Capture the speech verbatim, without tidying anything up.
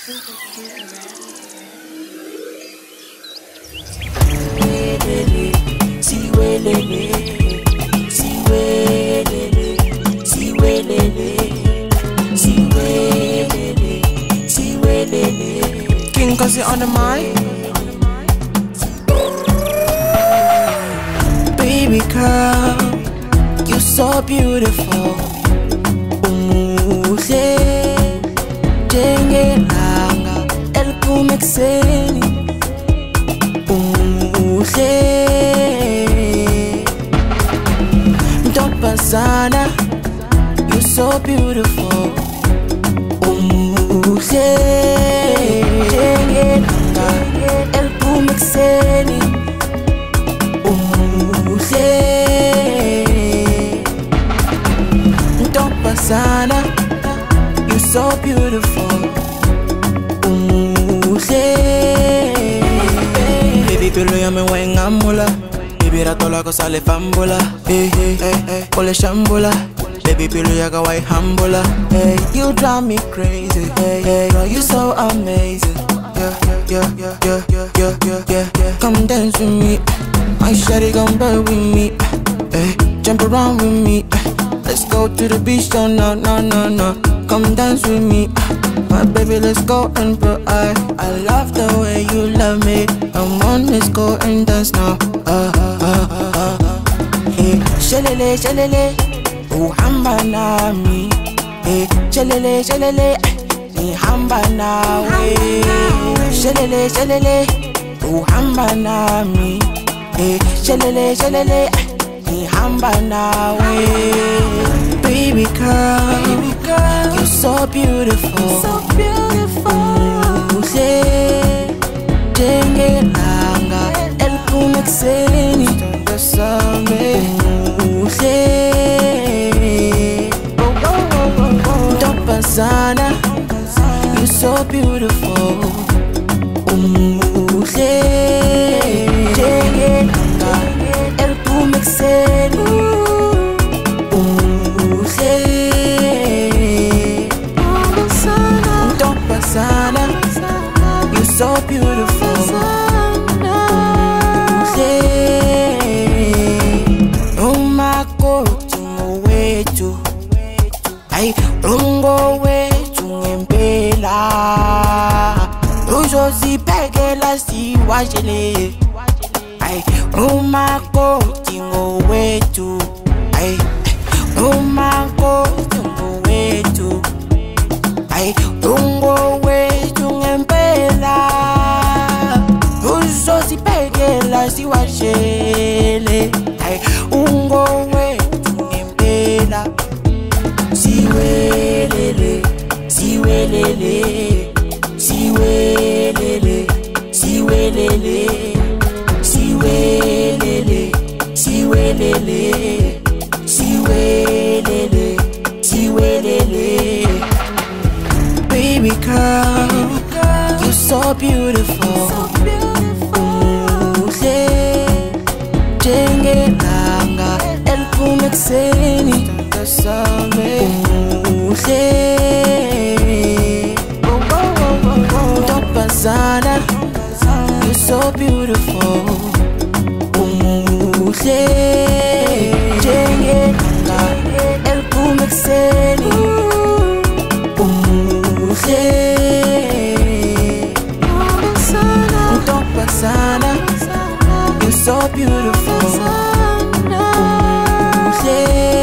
King Cause on the mic. Baby girl, you're so beautiful. Umuhle, njengelanga eliphuma ekuseni. Umuhle, ntombazana, you're so beautiful. Umuhle, njengelanga eliphuma ekuseni. Umuhle, ntombazana, you're so beautiful. Umuhle, baby pelo yami wayengamula. Baby rato la cosa le fambula. Hey hey hey hey, ole shambula. Baby pelo yaga wayihambula. Hey, you drive me crazy. Hey hey, girl you so amazing. Yeah yeah yeah yeah yeah yeah yeah yeah yeah. Come dance with me. My shawty gon' play with me, eh? Jump around with me, eh? Let's go to the beach, no, no, no, no, no. Come dance with me, my baby, let's go and put I I love the way you love me. Come on, let's go and dance now. Ah ah ah ah ah. Hey, shalele shalele, oh hamba nami. Hey, shalele shalele, ni hamba nawe. Shalele shalele, oh hamba nami. Hey, shalele, shalele, ni hamba nawe. Baby girl, baby girl, you're so beautiful, so beautiful. Umuhle, njengelanga eliphuma ekuseni. Umuhle, ntombazana, you're so beautiful. Umuhle, njengelanga eliphuma ekuseni. Umuhle, ntombazana, you're so beautiful. Umuhle, umakoti ngowethu, ay ungo wethu ngempela. Uzozibhekela siwashele. Ay, umakoti ngowethu. Ay, umakoti ngowethu. Ay, ungowethu ngempela. Uzozibhekela siwashele. Ay, ungowethu ngempela. Siwelele, siwelele, siwelele, siwelele. Siwelele, siwelele, siwelele, siwelele. Baby girl, you're so beautiful. Umuhle, njengelanga eliphuma ekuseni. Umuhle, ntombazana, you're so beautiful. Umuhle, njengelanga eliphuma ekuseni. Umuhle, ntombazana, you're so beautiful. Umuhle.